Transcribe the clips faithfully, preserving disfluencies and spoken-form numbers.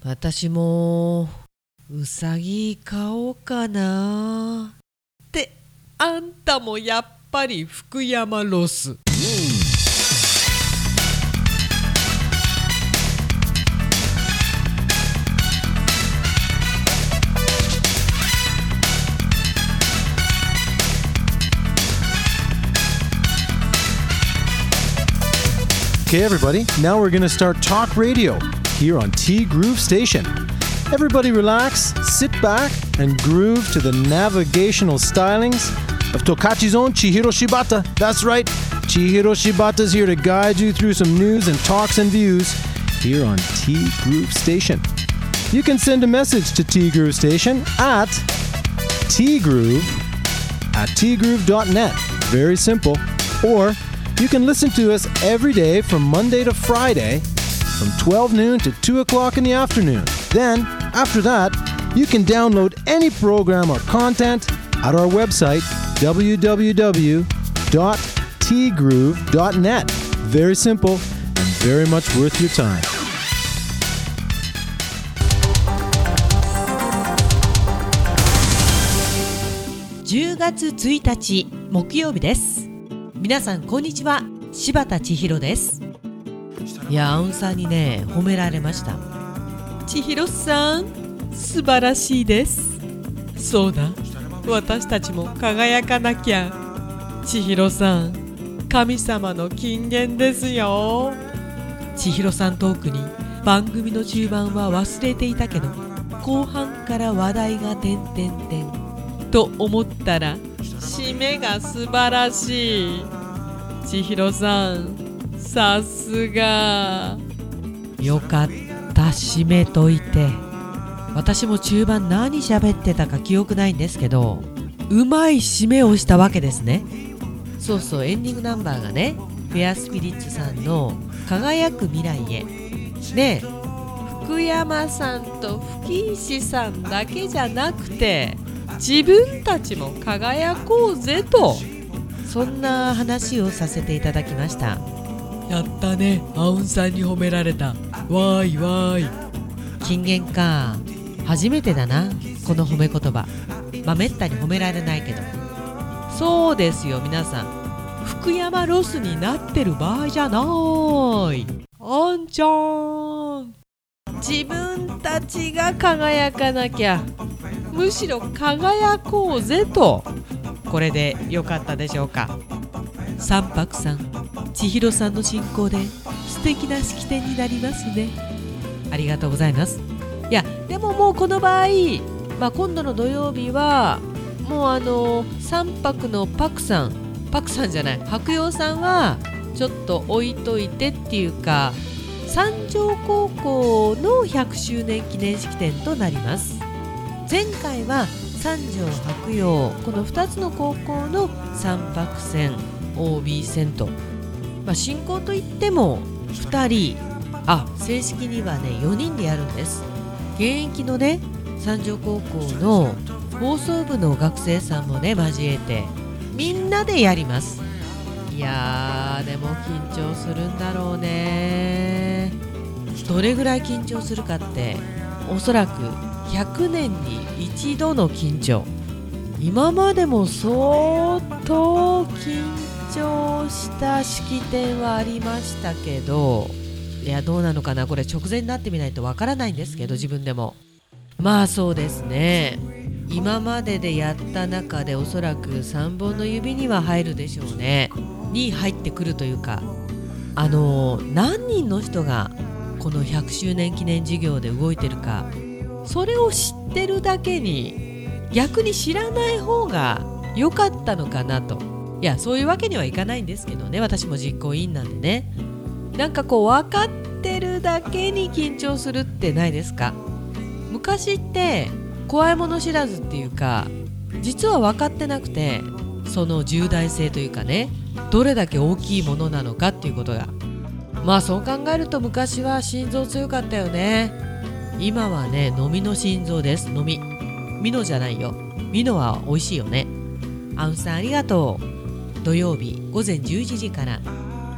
私もうさぎ買おうかなって。あんたもやっぱり福山ロス。 Okay, everybody, now we're going to start talk radio here on T Groove Station. Everybody relax, sit back, and groove to the navigational stylings of Tokachi's own Chihiro Shibata. That's right, Chihiro Shibata's here to guide you through some news and talks and views here on T Groove Station. You can send a message to T Groove Station at tgroove at tgroove dot net. Very simple. Or you can listen to us every day from Monday to Friday from twelve noon to two o'clock in the afternoon. Then, after that, you can download any program or content at our website, w w w dot t groove dot net. Very simple and very much worth your time. じゅうがつついたち木曜日です。皆さんこんにちは、柴田千尋です。いや、アウンさんにね褒められました。千尋さん素晴らしいです。そうだ、私たちも輝かなきゃ。千尋さん神様の金言ですよ。千尋さんトークに番組の中盤は忘れていたけど、後半から話題が点々点と思ったら締めが素晴らしい。千尋さんさすが。よかった、締めといて。私も中盤何喋ってたか記憶ないんですけど、うまい締めをしたわけですね。そうそう、エンディングナンバーがね、フェアスピリッツさんの輝く未来へね。福山さんと吹石さんだけじゃなくて自分たちも輝こうぜと、そんな話をさせていただきました。やったね、アウンさんに褒められた。わーいわーい。金言か、初めてだなこの褒め言葉。まあめったに褒められないけど。そうですよ皆さん、福山ロスになってる場合じゃない。あんちゃん、自分たちが輝かなきゃ、むしろ輝こうぜと。これでよかったでしょうか。三泊さん、千尋さんの進行で素敵な式典になりますね。ありがとうございます。いやでももうこの場合、まあ、今度の土曜日はもうあの三泊のパクさんパクさんじゃない白洋さんはちょっと置いといてっていうか、三条高校のひゃくしゅうねん記念式典となります。前回は三条白洋、このふたつの高校の三泊戦 オービー 戦と、まあ、進行といってもふたり、あ、正式にはねよにんでやるんです。現役のね三条高校の放送部の学生さんもね交えてみんなでやります。いやーでも緊張するんだろうね。どれぐらい緊張するかって、おそらくひゃくねんに一度の緊張。今までも相当緊張した式典はありましたけど、いやどうなのかな、これ直前になってみないとわからないんですけど、自分でもまあそうですね、今まででやった中でおそらくさんぼんの指には入るでしょうね。に入ってくるというか、あの何人の人がこのひゃくしゅうねん記念事業で動いてるか、それを知ってるだけに逆に知らない方が良かったのかなと。いやそういうわけにはいかないんですけどね、私も実行委員なんでね。なんかこう分かってるだけに緊張するってないですか。昔って怖いもの知らずっていうか、実は分かってなくて、その重大性というかね、どれだけ大きいものなのかっていうことが、まあそう考えると昔は心臓強かったよね。今はね飲みの心臓です。飲みミノじゃないよ、ミノは美味しいよね。アウンさんありがとう。土曜日午前じゅういちじから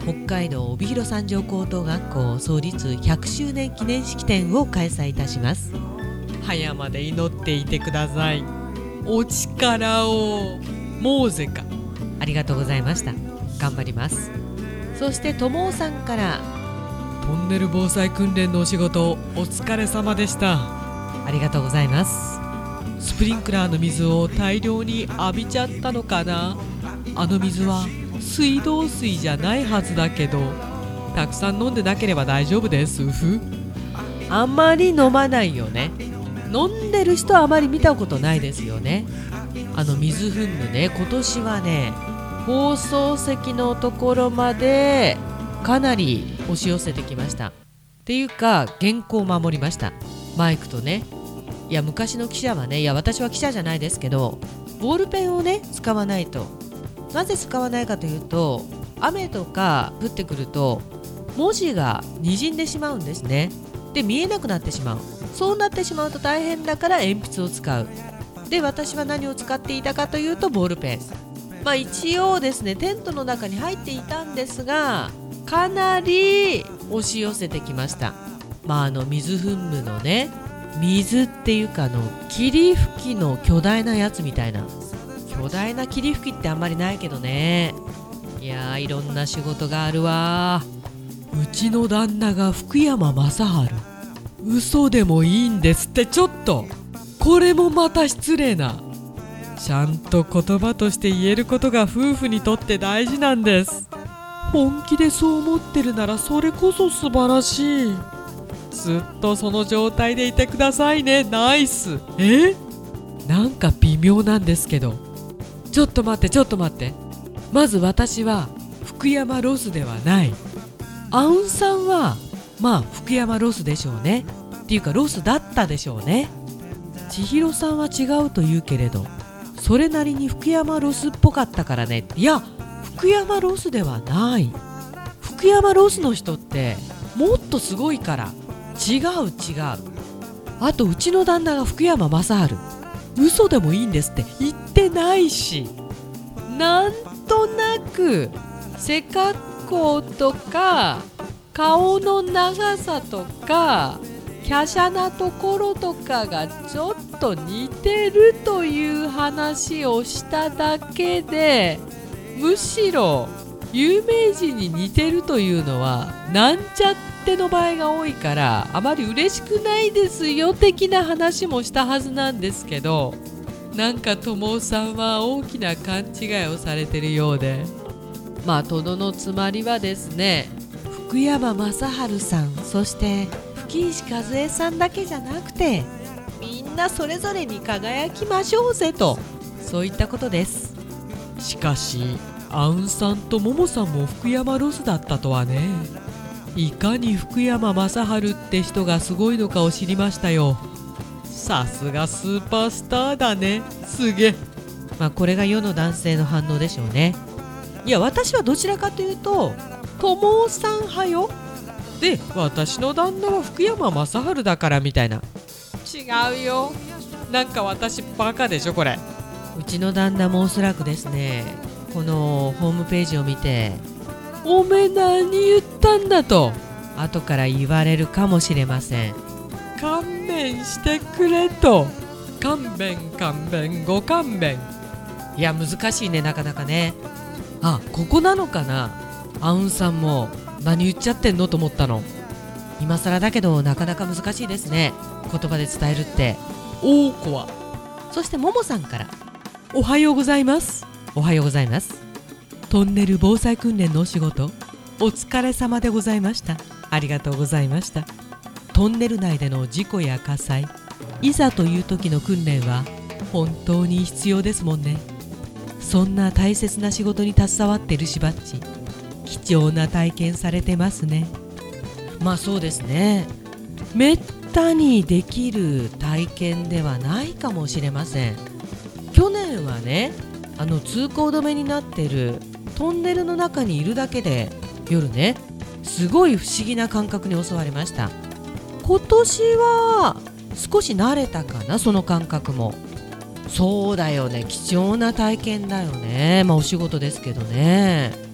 北海道帯広三条高等学校創立ひゃくしゅうねん記念式典を開催いたします。早まで祈っていてください。お力を。モーゼか。ありがとうございました。頑張ります。そしてともおさんから、 トンネル防災訓練のお仕事お疲れ様でした。 ありがとうございます。 スプリンクラーの水を大量に浴びちゃったのかな。あの水は水道水じゃないはずだけど、たくさん飲んでなければ大丈夫です。ふあんまり飲まないよね。飲んでる人はあまり見たことないですよね。あの水噴霧ね、今年はね、放送席のところまでかなり押し寄せてきました。っていうか原稿を守りました。マイクとね。いや昔の記者はね、いや私は記者じゃないですけど、ボールペンをね使わないと。なぜ使わないかというと、雨とか降ってくると文字が滲んでしまうんですね。で見えなくなってしまう。そうなってしまうと大変だから鉛筆を使う。で私は何を使っていたかというとボールペン。まあ一応ですねテントの中に入っていたんですが、かなり押し寄せてきました。まああの水噴霧のね、水っていうかあの霧吹きの巨大なやつみたいな、巨大な霧吹きってあんまりないけどね。いやーいろんな仕事があるわ。 うちの旦那が福山雅治。嘘でもいいんですって。ちょっとこれもまた失礼な。ちゃんと言葉として言えることが夫婦にとって大事なんです。本気でそう思ってるならそれこそ素晴らしい。ずっとその状態でいてくださいね。ナイス。え？なんか微妙なんですけど。ちょっと待ってちょっと待って。まず私は福山ロスではない。アウンさんはまあ福山ロスでしょうね。っていうかロスだったでしょうね。千尋さんは違うと言うけれど、それなりに福山ロスっぽかったからね。いや福山ロスではない。福山ロスの人ってもっとすごいから。違う違う。あとうちの旦那が福山雅治。嘘でもいいんですって言ってないし、なんとなく背格好とか顔の長さとか華奢なところとかがちょっと似てるという話をしただけで、むしろ有名人に似てるというのはなんちゃっての場合が多いからあまり嬉しくないですよ的な話もしたはずなんですけど、なんか友尾さんは大きな勘違いをされてるようで、まあとどのつまりはですね、福山雅治さん、そして吹石和恵さんだけじゃなくてみんなそれぞれに輝きましょうぜと、そういったことです。しかしアウンさんとモモさんも福山ロスだったとはね。いかに福山雅治って人がすごいのかを知りましたよ。さすがスーパースターだね。すげえ。まあこれが世の男性の反応でしょうね。いや私はどちらかというと友尾さん派よ。で私の旦那は福山雅治だからみたいな。違うよ。なんか私バカでしょこれ。 うちの旦那もおそらくですね、このホームページを見ておめえ何言ったんだと後から言われるかもしれません。 勘弁してくれと。勘弁勘弁ご勘弁。 いや難しいね、なかなかね。あ、ここなのかな。アウンさんも何言っちゃってんのと思ったの。今更だけどなかなか難しいですね、言葉で伝えるって。 おーこわ。 そしてももさんから、 おはようございます。 おはようございます。 トンネル防災訓練のお仕事お疲れ様でございました。ありがとうございました。トンネル内での事故や火災、いざという時の訓練は本当に必要ですもんね。そんな大切な仕事に携わってるしばっち、貴重な体験されてますね。 まあそうですね、めったにできる体験ではないかもしれません。去年はね、あの通行止めになってるトンネルの中にいるだけで夜ね、すごい不思議な感覚に襲われました。今年は少し慣れたかな、その感覚も。そうだよね、貴重な体験だよね。まあお仕事ですけどね。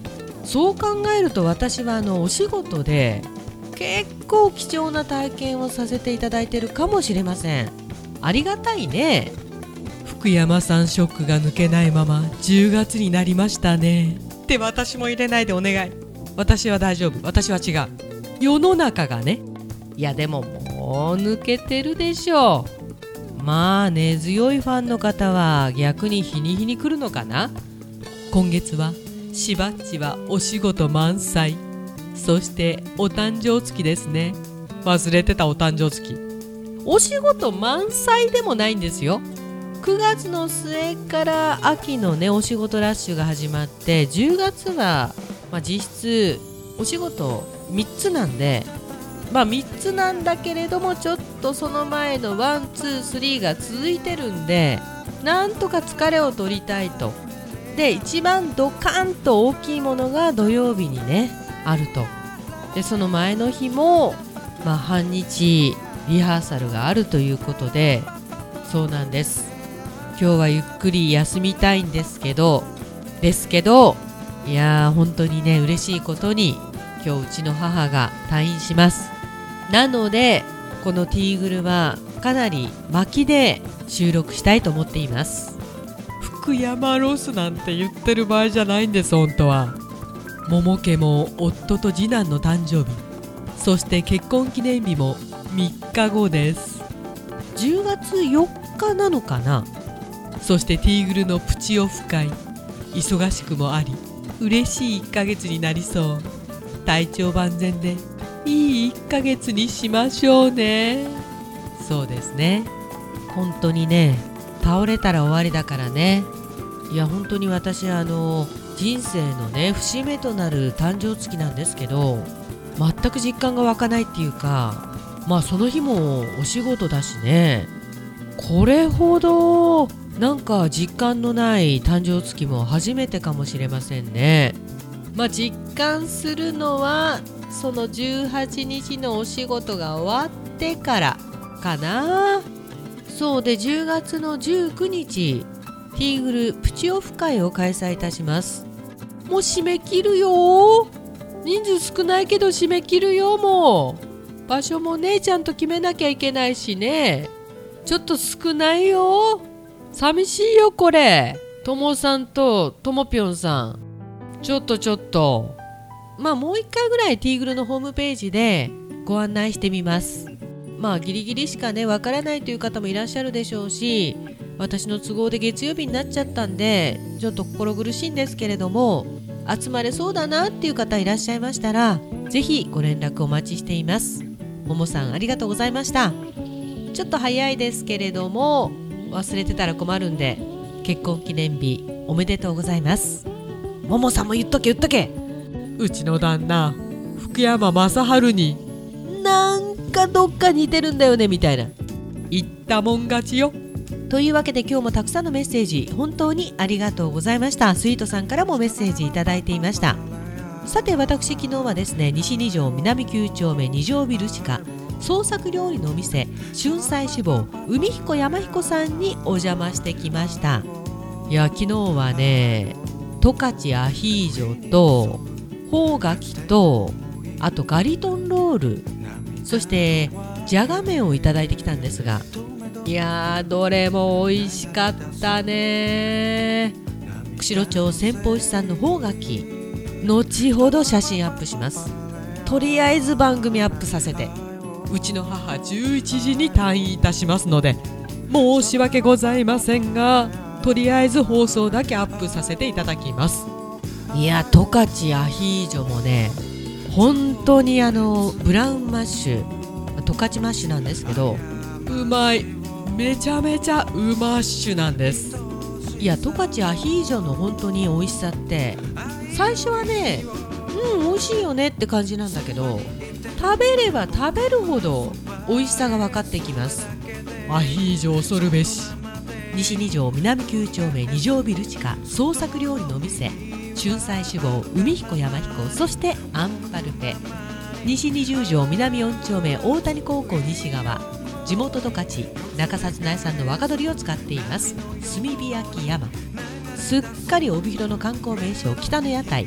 そう考えると私はあのお仕事で結構貴重な体験をさせていただいているかもしれません。ありがたいね。 福山さんショックが抜けないままじゅうがつになりましたねって私も入れないでお願い。私は大丈夫。私は違う。世の中がね。 いやでももう抜けてるでしょう。まあ根強いファンの方は逆に日に日に来るのかな。 今月はしばっちはお仕事満載、そしてお誕生月ですね。忘れてた、お誕生月。 お仕事満載でもないんですよ。くがつの末から秋のねお仕事ラッシュが始まって、じゅうがつは、まあ、実質お仕事みっつなんで、まあみっつなんだけれどもちょっとその前のワン、ツー、スリーが続いてるんで、なんとか疲れを取りたいと。で一番ドカンと大きいものが土曜日にねあると。でその前の日も、まあ、半日リハーサルがあるということで、そうなんです。今日はゆっくり休みたいんですけどですけどいやー本当にね嬉しいことに今日うちの母が退院します。なのでこのティーグルはかなり巻きで収録したいと思っています。 福山ロスなんて言ってる場合じゃないんです。本当は桃家も夫と次男の誕生日、そして結婚記念日もみっかごです。 じゅうがつよっかなのかな。 そしてティーグルのプチオフ会、忙しくもあり嬉しいいっかげつになりそう。体調万全でいいいっかげつにしましょうね。 そうですね。本当にね倒れたら終わりだからね。いや本当に私あの人生のね節目となる誕生月なんですけど、全く実感が湧かないっていうか、まあその日もお仕事だしね、これほどなんか実感のない誕生月も初めてかもしれませんね。まあ実感するのはそのじゅうはちにちのお仕事が終わってからかな。そうでじゅうがつのじゅうくにちティーグルプチオフ会を開催いたします。もう締め切るよ。人数少ないけど締め切るよ。もう場所もねちゃんと決めなきゃいけないしね。ちょっと少ないよ。寂しいよこれ。ともさんとともぴょんさん、ちょっとちょっとまあもう一回ぐらいティーグルのホームページでご案内してみます。まあギリギリしかねわからないという方もいらっしゃるでしょうし、私の都合で月曜日になっちゃったんでちょっと心苦しいんですけれども、集まれそうだなっていう方いらっしゃいましたらぜひご連絡お待ちしています。ももさんありがとうございました。ちょっと早いですけれども忘れてたら困るんで、結婚記念日おめでとうございます。ももさんも言っとけ言っとけ。 うちの旦那福山雅治になんかどっか似てるんだよねみたいな言ったもん勝ちよ。 というわけで今日もたくさんのメッセージ本当にありがとうございました。スイートさんからもメッセージいただいていました。さて私昨日はですね、西に条南きゅうちょうめに条ビルシカ創作料理のお店春菜志望海彦山彦さんにお邪魔してきました。いや昨日はね十勝アヒージョとホウガキとあとガリトンロール、そしてじゃが麺をいただいてきたんですが、いやーどれも美味しかったね。釧路町千宝市産のホウガキ、後ほど写真アップします。とりあえず番組アップさせて。 うちの母じゅういちじに退院いたしますので申し訳ございませんが、とりあえず放送だけアップさせていただきます。 いや十勝アヒージョもね本当にあのブラウンマッシュ十勝マッシュなんですけどうまい、めちゃめちゃうまッシュなんです。 いや十勝アヒージョの本当に美味しさって最初はねうん美味しいよねって感じなんだけど、食べれば食べるほど美味しさが分かってきます。 アヒージョ恐るべし。 西に条南きゅうちょうめに条ビル地下創作料理のお店春菜志望海彦山彦、そしてアンパルフェ。西にじゅう条南よんちょうめ大谷高校西側、地元十勝中札内産の若鶏を使っています炭火焼き山。すっかり帯広の観光名所北の屋台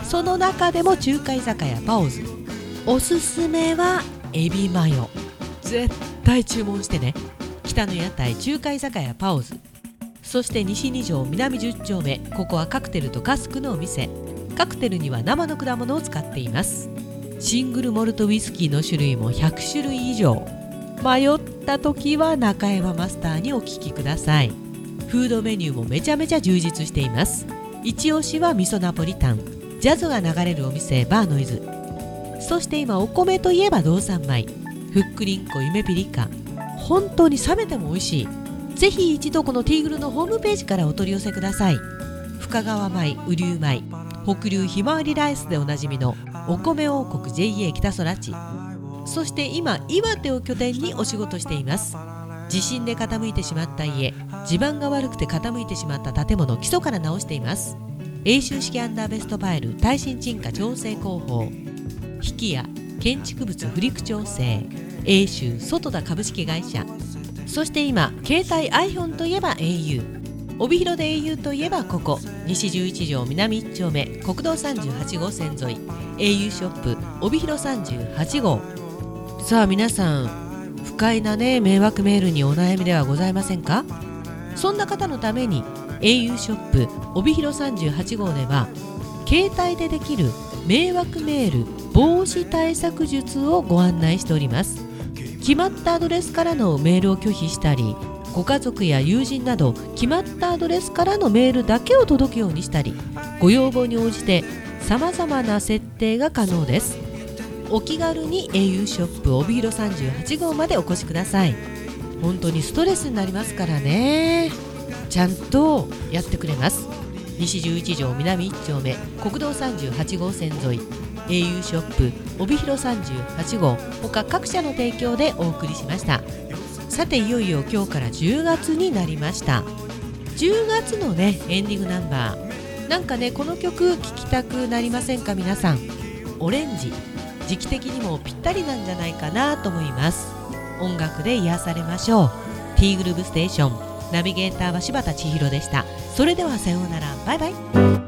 その中でも中華居酒屋パオズ、おすすめはエビマヨ。絶対注文してね。北の屋台中華居酒屋パオズ。そして西二条南十丁目、ここはカクテルとカスクのお店。カクテルには生の果物を使っています。シングルモルトウイスキーの種類もひゃくしゅるい以上。迷った時は中山マスターにお聞きください。フードメニューもめちゃめちゃ充実しています。一押しは味噌ナポリタン、ジャズが流れるお店バーノイズ。そして今お米といえば道産米、ふっくりんこゆめぴりか。本当に冷めても美味しい。ぜひ一度このティーグルのホームページからお取り寄せください。深川米、雨竜米、北流ひまわりライスでおなじみのお米王国 ジェイエー 北空地。そして今岩手を拠点にお仕事しています。地震で傾いてしまった家、地盤が悪くて傾いてしまった建物を基礎から直しています。永修式アンダーベストファイル耐震沈下調整工法、引きや建築物不陸調整、永修外田株式会社。そして今携帯 iPhone といえば エーユー、 帯広で エーユー といえばここ西じゅういち条南いち丁目国道さんじゅうはち号線沿い エーユー ショップ帯広さんじゅうはち号。さあ皆さん、不快なね迷惑メールにお悩みではございませんか？そんな方のために エーユー ショップ帯広さんじゅうはち号では携帯でできる迷惑メール防止対策術をご案内しております。決まったアドレスからのメールを拒否したり、ご家族や友人など決まったアドレスからのメールだけを届くようにしたり、ご要望に応じて様々な設定が可能です。お気軽に エーユー ショップ帯広さんじゅうはち号までお越しください。本当にストレスになりますからね。ちゃんとやってくれます。西じゅういち条南いち丁目国道さんじゅうはち号線沿い エーユー ショップ帯広さんじゅうはち号、他各社の提供でお送りしました。さていよいよ今日からじゅうがつになりました。じゅうがつのねエンディングナンバー、なんかねこの曲聴きたくなりませんか皆さん。オレンジ、時期的にもぴったりなんじゃないかなと思います。音楽で癒されましょう。 T グルーブステーション、ナビゲーターは柴田千尋でした。それではさようなら、バイバイ。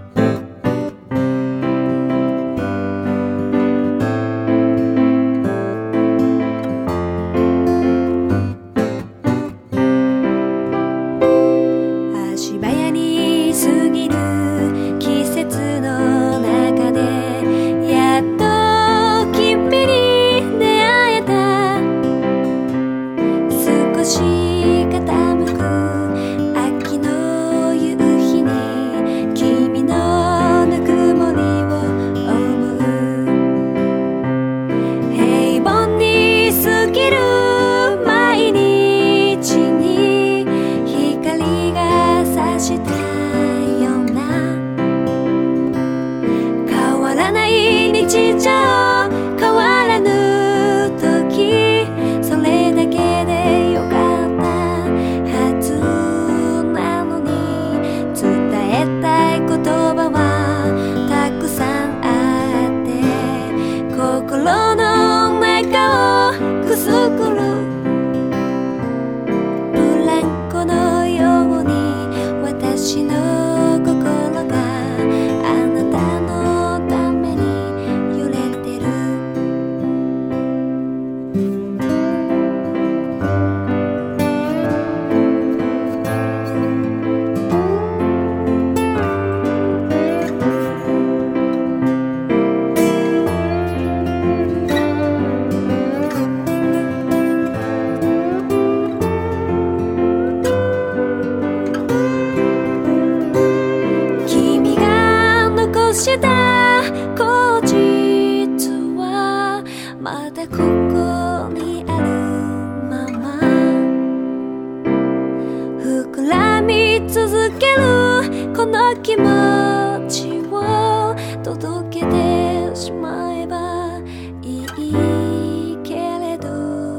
気持ちを届けてしまえばいいけれど、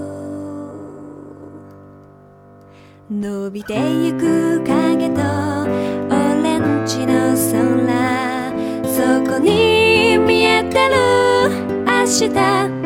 伸びてゆく影とオレンジの空、そこに見えてる明日